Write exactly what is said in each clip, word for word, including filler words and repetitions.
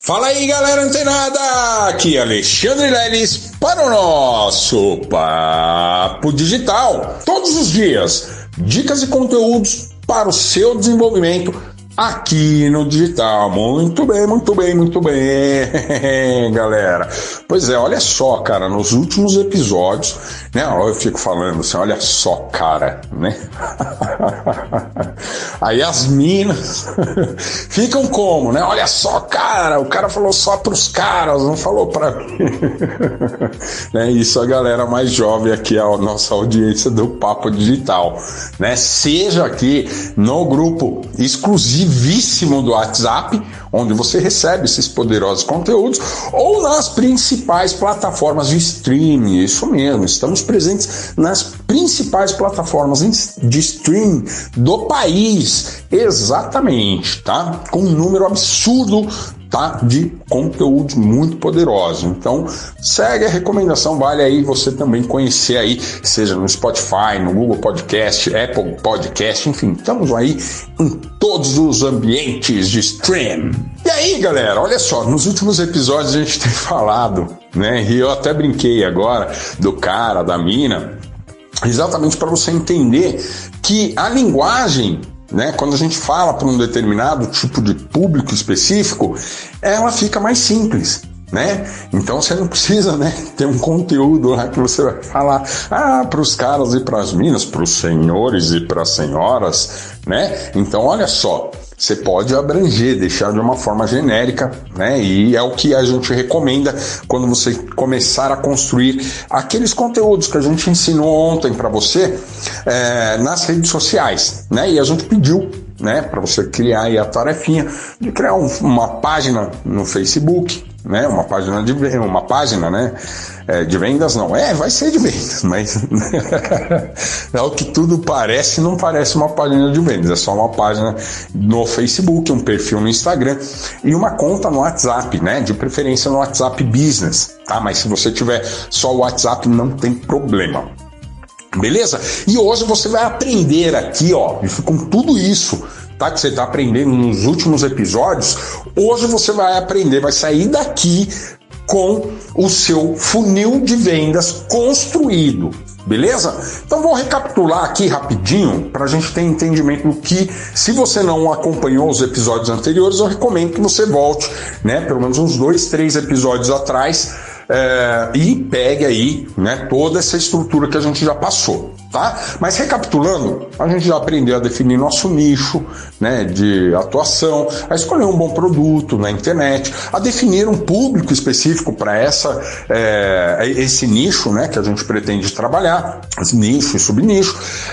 Fala aí, galera antenada! Aqui é Alexandre Leles para o nosso Papo Digital. Todos os dias, dicas e conteúdos para o seu desenvolvimento aqui no digital. Muito bem, muito bem, muito bem, galera. Pois é, olha só, cara, nos últimos episódios, né, eu fico falando assim, olha só, cara, né? Aí as minas ficam como, né? Olha só, cara, o cara falou só pros caras, não falou pra mim. Né? Isso a galera mais jovem aqui, a nossa audiência do Papo Digital, né? Seja aqui no grupo exclusivíssimo do WhatsApp, onde você recebe esses poderosos conteúdos, ou nas principais plataformas de streaming. Isso mesmo, estamos presentes nas principais plataformas de streaming do país, exatamente, tá? Com um número absurdo, tá? De conteúdos muito poderosos. Então, segue a recomendação, vale aí você também conhecer aí, seja no Spotify, no Google Podcast, Apple Podcast, enfim, estamos aí em todos os ambientes de stream. E aí, galera, olha só, nos últimos episódios a gente tem falado, né? E eu até brinquei agora do cara, da mina, exatamente para você entender que a linguagem, né, quando a gente fala para um determinado tipo de público específico, ela fica mais simples, né? Então você não precisa, né, ter um conteúdo lá que você vai falar ah, para os caras e para as minas, para os senhores e para as senhoras, né? Então olha só, você pode abranger, deixar de uma forma genérica, né? E é o que a gente recomenda quando você começar a construir aqueles conteúdos que a gente ensinou ontem para você é, nas redes sociais, né? E a gente pediu, né, para você criar aí a tarefinha de criar um, uma página no Facebook, né? Uma página de uma página, né? É, de vendas não, é, vai ser de vendas, mas é o que tudo parece, não parece uma página de vendas, é só uma página no Facebook, um perfil no Instagram e uma conta no WhatsApp, né? De preferência no WhatsApp Business, tá? Mas se você tiver só o WhatsApp, não tem problema. Beleza? E hoje você vai aprender aqui, ó, com tudo isso, tá? Que você tá aprendendo nos últimos episódios, hoje você vai aprender, vai sair daqui com o seu funil de vendas construído, beleza? Então vou recapitular aqui rapidinho para a gente ter entendimento do que, se você não acompanhou os episódios anteriores, eu recomendo que você volte, né? Pelo menos uns dois, três episódios atrás, é, e pegue aí, né, toda essa estrutura que a gente já passou, tá? Mas recapitulando, a gente já aprendeu a definir nosso nicho, né, de atuação, a escolher um bom produto na internet, a definir um público específico para essa é, esse nicho, né, que a gente pretende trabalhar, esse nicho e subnicho,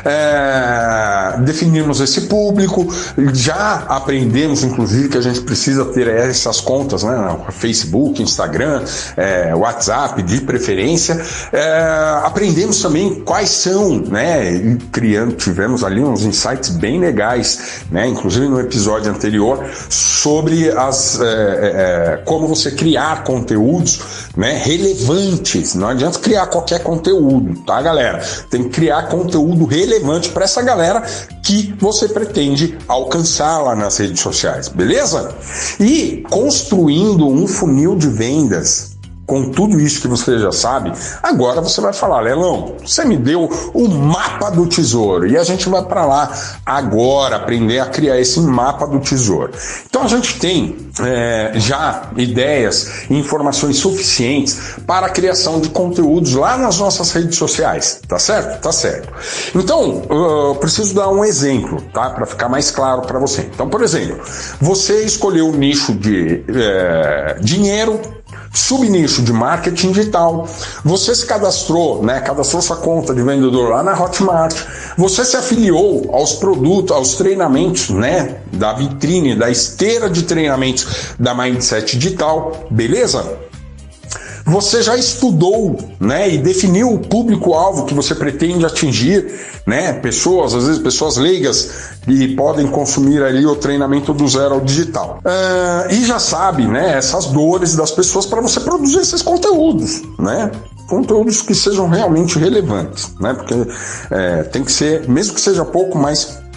é, definirmos esse público, já aprendemos inclusive que a gente precisa ter essas contas, né, Facebook, Instagram, é, WhatsApp de preferência, é, aprendemos também quais são, né, criando, tivemos ali uns insights bem legais, né, inclusive no episódio anterior, sobre as, é, é, como você criar conteúdos, né, relevantes. Não adianta criar qualquer conteúdo, tá, galera? Tem que criar conteúdo relevante para essa galera que você pretende alcançar lá nas redes sociais, beleza? E construindo um funil de vendas com tudo isso que você já sabe, agora você vai falar, Lelão, você me deu o mapa do tesouro, e a gente vai para lá agora aprender a criar esse mapa do tesouro. Então a gente tem é, já ideias e informações suficientes para a criação de conteúdos lá nas nossas redes sociais, tá certo? Tá certo. Então, eu preciso dar um exemplo, tá? Para ficar mais claro para você. Então, por exemplo, você escolheu o nicho de é, dinheiro, subnicho de marketing digital, você se cadastrou, né, cadastrou sua conta de vendedor lá na Hotmart, você se afiliou aos produtos, aos treinamentos, né, da vitrine, da esteira de treinamentos da Mindset Digital, beleza? Você já estudou, né, e definiu o público-alvo que você pretende atingir, né, pessoas, às vezes pessoas leigas que podem consumir ali o treinamento do zero ao digital. Uh, e já sabe, né, essas dores das pessoas para você produzir esses conteúdos, né? Conteúdos que sejam realmente relevantes, né? Porque é, tem que ser, mesmo que seja pouco, mas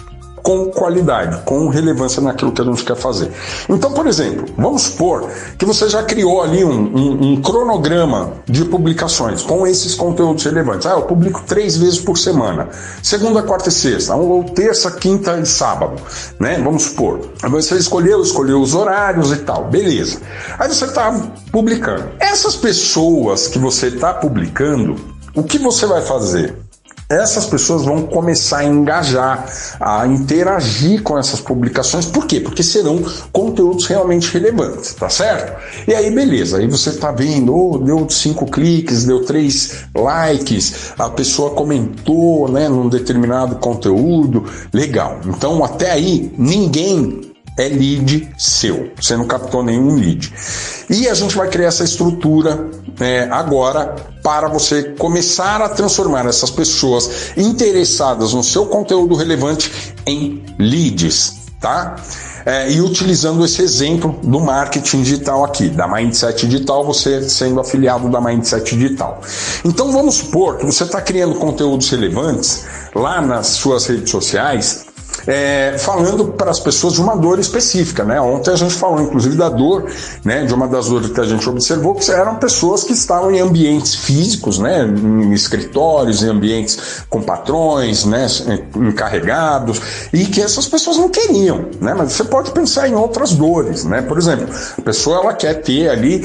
com qualidade, com relevância naquilo que a gente quer fazer. Então, por exemplo, vamos supor que você já criou ali um, um, um cronograma de publicações com esses conteúdos relevantes. Ah, eu publico três vezes por semana, segunda, quarta e sexta, ou terça, quinta e sábado, né? Vamos supor. Você escolheu, escolheu os horários e tal, beleza. Aí você está publicando. Essas pessoas que você está publicando, o que você vai fazer? Essas pessoas vão começar a engajar, a interagir com essas publicações. Por quê? Porque serão conteúdos realmente relevantes, tá certo? E aí, beleza. Aí você tá vendo, oh, deu cinco cliques, deu três likes, a pessoa comentou, né, num determinado conteúdo. Legal. Então, até aí, ninguém é lead seu. Você não captou nenhum lead. E a gente vai criar essa estrutura é, agora para você começar a transformar essas pessoas interessadas no seu conteúdo relevante em leads, tá? É, e utilizando esse exemplo do marketing digital aqui, da Mindset Digital, você sendo afiliado da Mindset Digital. Então vamos supor que você está criando conteúdos relevantes lá nas suas redes sociais, É, falando para as pessoas de uma dor específica, né? Ontem a gente falou inclusive da dor, né? De uma das dores que a gente observou, que eram pessoas que estavam em ambientes físicos, né? Em escritórios, em ambientes com patrões, né? Encarregados, e que essas pessoas não queriam, né? Mas você pode pensar em outras dores, né? Por exemplo, a pessoa ela quer ter ali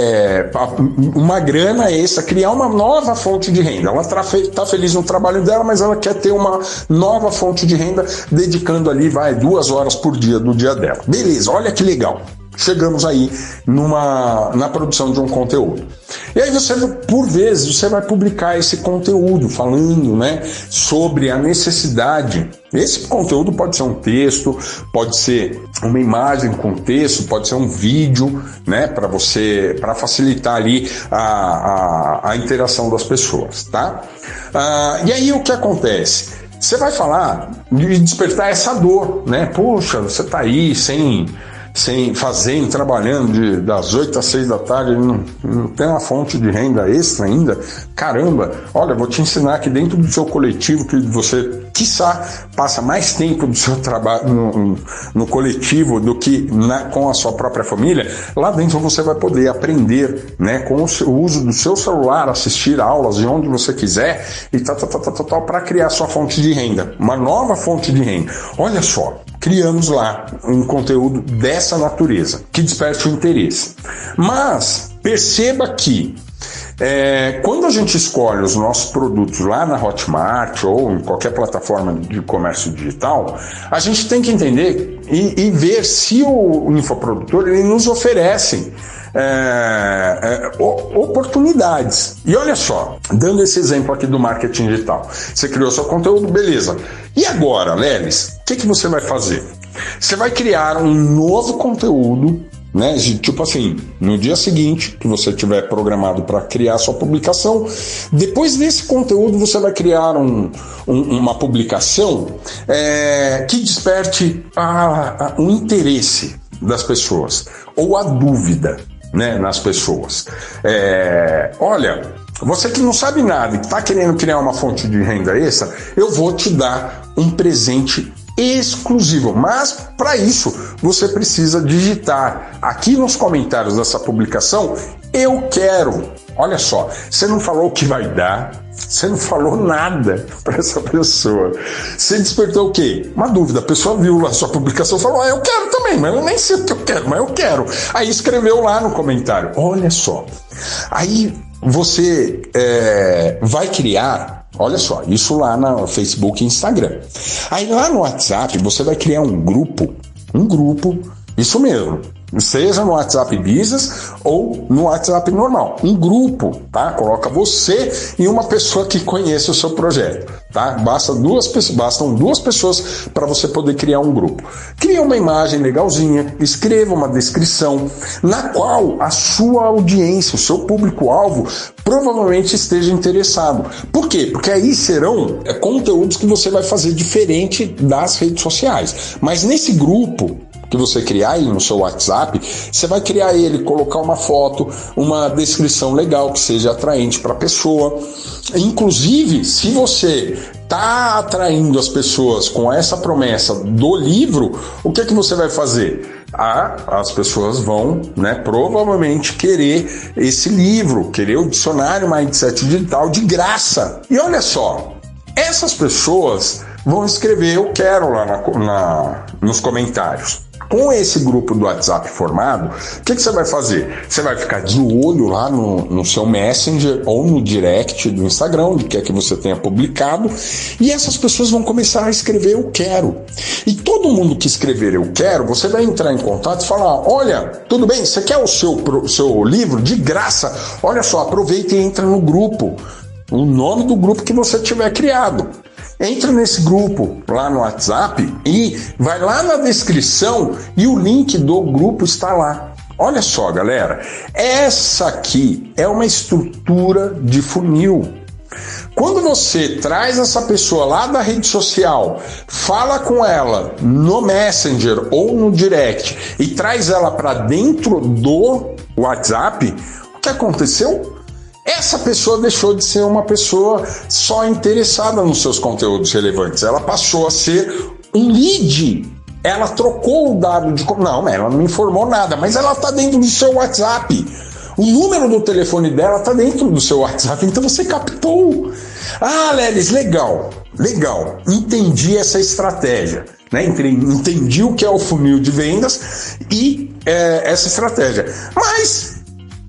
é, uma grana extra, criar uma nova fonte de renda. Ela está tá feliz no trabalho dela, mas ela quer ter uma nova fonte de renda, dedicando ali, vai, duas horas por dia do dia dela. Beleza, olha que legal. Chegamos aí numa, na produção de um conteúdo. E aí você, por vezes, você vai publicar esse conteúdo falando, né, sobre a necessidade. Esse conteúdo pode ser um texto, pode ser uma imagem com texto, pode ser um vídeo, né, para você, para facilitar ali a, a, a interação das pessoas, tá? Ah, e aí o que acontece? Você vai falar de despertar essa dor, né? Poxa, você tá aí sem, sem fazendo, trabalhando de, das oito às seis da tarde, não, não tem uma fonte de renda extra ainda. Caramba, olha, vou te ensinar que dentro do seu coletivo, que você, quiçá, passa mais tempo do seu trabalho no, no coletivo do que na, com a sua própria família, lá dentro você vai poder aprender, né, com o, seu, o uso do seu celular, assistir aulas de onde você quiser e tal, tal, tal, tal, tal, para criar sua fonte de renda, uma nova fonte de renda. Olha só, criamos lá um conteúdo dessa natureza, que desperte o interesse. Mas perceba que É, quando a gente escolhe os nossos produtos lá na Hotmart ou em qualquer plataforma de comércio digital, a gente tem que entender e, e ver se o, o infoprodutor ele nos oferece é, é, oportunidades. E olha só, dando esse exemplo aqui do marketing digital, você criou seu conteúdo, beleza. E agora, Lelis, o que, que você vai fazer? Você vai criar um novo conteúdo, né? Tipo assim, no dia seguinte que você tiver programado para criar sua publicação, depois desse conteúdo você vai criar um, um, uma publicação é, que desperte a, a, o interesse das pessoas ou a dúvida, né, nas pessoas. É, olha, você que não sabe nada e está querendo criar uma fonte de renda extra, eu vou te dar um presente exclusivo, mas para isso você precisa digitar aqui nos comentários dessa publicação eu quero. Olha só, você não falou o que vai dar, você não falou nada para essa pessoa, você despertou o quê? Uma dúvida. A pessoa viu lá a sua publicação e falou, ah, eu quero também, mas eu nem sei o que eu quero, mas eu quero. Aí escreveu lá no comentário. Olha só, aí você é, vai criar. Olha só, isso lá no Facebook e Instagram. Aí lá no WhatsApp você vai criar um grupo, um grupo, isso mesmo, seja no WhatsApp Business ou no WhatsApp normal, um grupo, tá? Coloca você e uma pessoa que conhece o seu projeto, tá? Basta duas pessoas, bastam duas pessoas para você poder criar um grupo. Cria uma imagem legalzinha, escreva uma descrição na qual a sua audiência, o seu público-alvo provavelmente esteja interessado. Por quê? Porque aí serão é, conteúdos que você vai fazer diferente das redes sociais. Mas nesse grupo, que você criar aí no seu WhatsApp, você vai criar ele, colocar uma foto, uma descrição legal que seja atraente para a pessoa. Inclusive, se você está atraindo as pessoas com essa promessa do livro, o que é que você vai fazer? Ah, as pessoas vão, né, provavelmente querer esse livro, querer o dicionário Mindset Digital de graça. E olha só, essas pessoas vão escrever eu quero lá na, na, nos comentários. Com esse grupo do WhatsApp formado, o que, que você vai fazer? Você vai ficar de olho lá no, no seu Messenger ou no direct do Instagram, onde quer que você tenha publicado, e essas pessoas vão começar a escrever eu quero. E todo mundo que escrever eu quero, você vai entrar em contato e falar, olha, tudo bem, você quer o seu, o seu livro de graça? Olha só, aproveita e entra no grupo, o nome do grupo que você tiver criado. Entra nesse grupo lá no WhatsApp e vai lá na descrição e o link do grupo está lá. Olha só, galera, essa aqui é uma estrutura de funil. Quando você traz essa pessoa lá da rede social, fala com ela no Messenger ou no direct e traz ela para dentro do WhatsApp, o que aconteceu? Essa pessoa deixou de ser uma pessoa só interessada nos seus conteúdos relevantes. Ela passou a ser um lead. Ela trocou o dado de... Não, ela não me informou nada, mas ela está dentro do seu WhatsApp. O número do telefone dela está dentro do seu WhatsApp, então você captou. Ah, Lelis, legal, legal. Entendi essa estratégia. Né? Entendi o que é o funil de vendas e é, essa estratégia. Mas...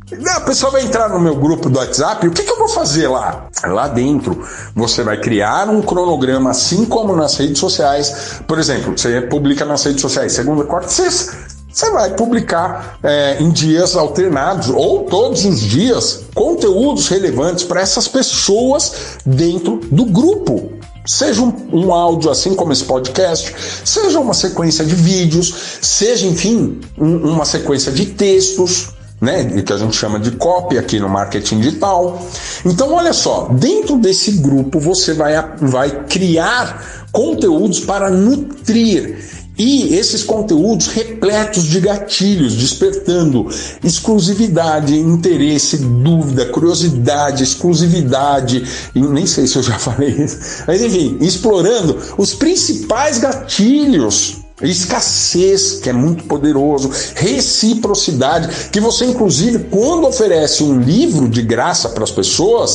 a pessoa vai entrar no meu grupo do WhatsApp, o que, que eu vou fazer lá? Lá dentro, você vai criar um cronograma, assim como nas redes sociais. Por exemplo, você publica nas redes sociais segunda, quarta, sexta. Você vai publicar é, em dias alternados ou todos os dias conteúdos relevantes para essas pessoas dentro do grupo. Seja um, um áudio assim como esse podcast, seja uma sequência de vídeos, seja, enfim, um, uma sequência de textos, né, que a gente chama de copy aqui no marketing digital. Então, olha só, dentro desse grupo você vai, vai criar conteúdos para nutrir. E esses conteúdos repletos de gatilhos, despertando exclusividade, interesse, dúvida, curiosidade, exclusividade, e nem sei se eu já falei isso, mas enfim, explorando os principais gatilhos. Escassez, que é muito poderoso, reciprocidade, que você inclusive quando oferece um livro de graça para as pessoas,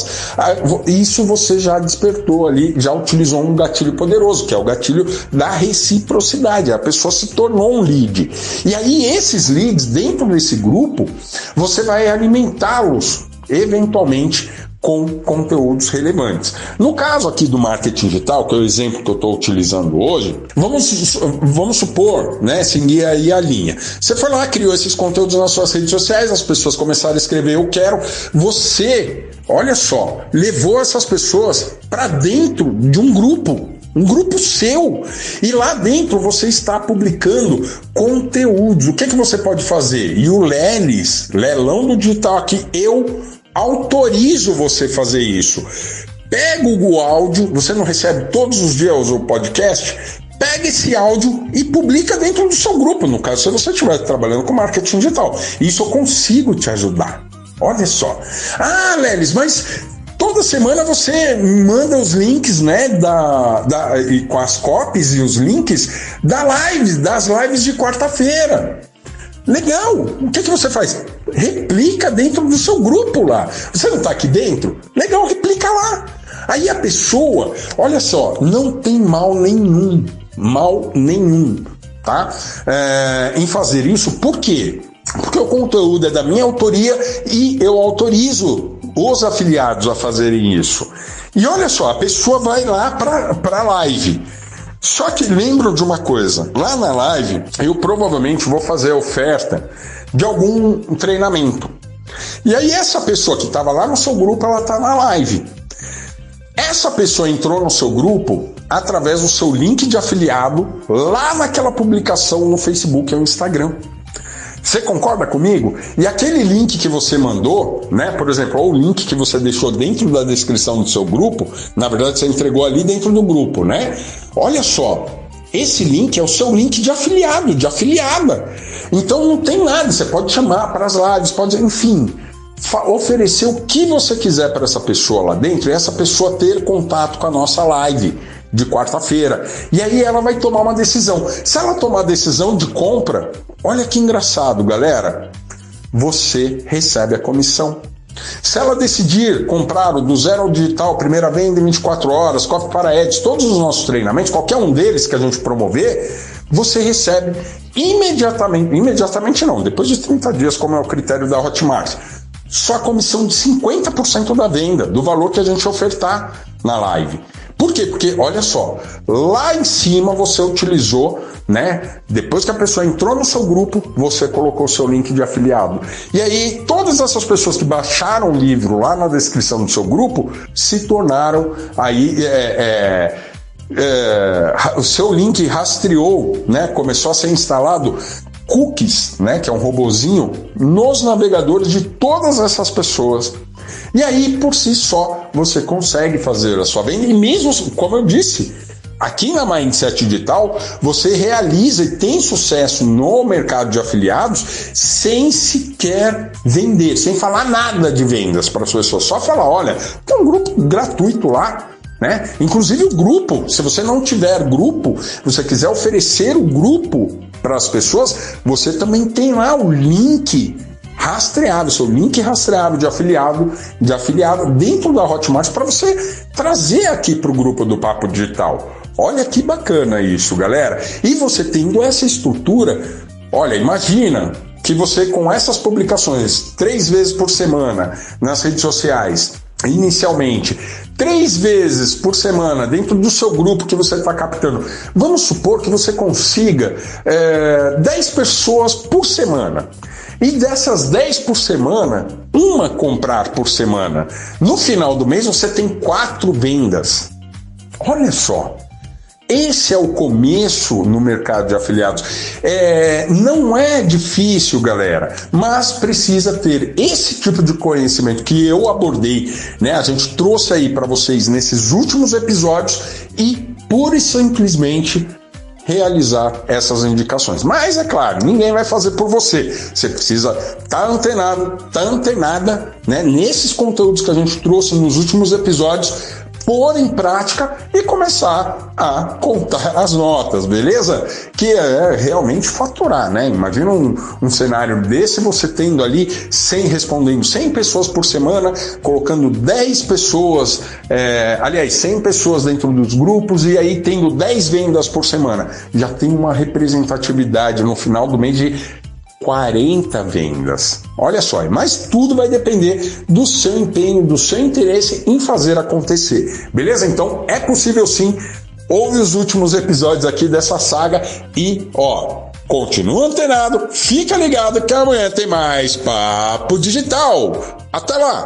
isso você já despertou ali, já utilizou um gatilho poderoso, que é o gatilho da reciprocidade, a pessoa se tornou um lead. E aí esses leads dentro desse grupo, você vai alimentá-los eventualmente com conteúdos relevantes. No caso aqui do marketing digital, que é o exemplo que eu estou utilizando hoje, vamos, vamos supor, né, seguir aí a linha. Você foi lá, criou esses conteúdos nas suas redes sociais, as pessoas começaram a escrever eu quero, você, olha só, levou essas pessoas para dentro de um grupo, um grupo seu, e lá dentro você está publicando conteúdos. O que, que você pode fazer? E o Lelis, Leilão do Digital aqui, eu autorizo você fazer isso. Pega o Google Áudio, você não recebe todos os dias o podcast, pega esse áudio e publica dentro do seu grupo, no caso, se você estiver trabalhando com marketing digital. Isso eu consigo te ajudar. Olha só. Ah, Lelis, mas toda semana você manda os links, né, da, da, e com as copies e os links da live, das lives de quarta-feira. Legal! O que, que você faz? Replica dentro do seu grupo lá. Você não está aqui dentro? Legal, replica lá. Aí a pessoa, olha só, não tem mal nenhum, mal nenhum, tá? É, em fazer isso, por quê? Porque o conteúdo é da minha autoria e eu autorizo os afiliados a fazerem isso. E olha só, a pessoa vai lá para a live. Só que lembro de uma coisa, lá na live eu provavelmente vou fazer a oferta de algum treinamento. E aí essa pessoa que estava lá no seu grupo, ela está na live. Essa pessoa entrou no seu grupo através do seu link de afiliado lá naquela publicação no Facebook ou no Instagram. Você concorda comigo? E aquele link que você mandou, né, por exemplo, ou o link que você deixou dentro da descrição do seu grupo, na verdade você entregou ali dentro do grupo, né? Olha só, esse link é o seu link de afiliado, de afiliada. Então não tem nada, você pode chamar para as lives, pode, enfim, oferecer o que você quiser para essa pessoa lá dentro e essa pessoa ter contato com a nossa live de quarta-feira. E aí ela vai tomar uma decisão. Se ela tomar a decisão de compra, olha que engraçado, galera, você recebe a comissão. Se ela decidir comprar o do zero ao digital, primeira venda em vinte e quatro horas, Copy para Ads, todos os nossos treinamentos, qualquer um deles que a gente promover, você recebe imediatamente, imediatamente não, depois de trinta dias, como é o critério da Hotmart, só a comissão de cinquenta por cento da venda, do valor que a gente ofertar na live. Por quê? Porque, olha só, lá em cima você utilizou, né? Depois que a pessoa entrou no seu grupo, você colocou o seu link de afiliado. E aí, todas essas pessoas que baixaram o livro lá na descrição do seu grupo, se tornaram aí... É, é, é, o seu link rastreou, né? Começou a ser instalado cookies, né? Que é um robozinho, nos navegadores de todas essas pessoas. E aí, por si só, você consegue fazer a sua venda. E mesmo, como eu disse, aqui na Mindset Digital, você realiza e tem sucesso no mercado de afiliados sem sequer vender, sem falar nada de vendas para as pessoas. Só falar, olha, tem um grupo gratuito lá, né? Inclusive o grupo, se você não tiver grupo, você quiser oferecer o grupo para as pessoas, você também tem lá o link rastreado, seu link rastreado de afiliado, de afiliado dentro da Hotmart para você trazer aqui para o grupo do Papo Digital. Olha que bacana isso, galera. E você tendo essa estrutura, olha, imagina que você com essas publicações três vezes por semana nas redes sociais, inicialmente, três vezes por semana dentro do seu grupo que você está captando, vamos supor que você consiga é, dez pessoas por semana. E dessas dez por semana, uma comprar por semana. No final do mês você tem quatro vendas. Olha só, esse é o começo no mercado de afiliados. É, não é difícil, galera, mas precisa ter esse tipo de conhecimento que eu abordei, né? A gente trouxe aí para vocês nesses últimos episódios e pura e simplesmente realizar essas indicações. Mas é claro, ninguém vai fazer por você. Você precisa estar antenado, estar antenada, né, nesses conteúdos que a gente trouxe nos últimos episódios, pôr em prática e começar a contar as notas, beleza? Que é realmente faturar, né? Imagina um, um cenário desse, você tendo ali cem, respondendo cem pessoas por semana, colocando dez pessoas, é, aliás, cem pessoas dentro dos grupos e aí tendo dez vendas por semana. Já tem uma representatividade no final do mês de quarenta vendas. Olha só, mas tudo vai depender do seu empenho, do seu interesse em fazer acontecer. Beleza? Então é possível sim. Ouve os últimos episódios aqui dessa saga e, ó, continua antenado, fica ligado que amanhã tem mais Papo Digital. Até lá!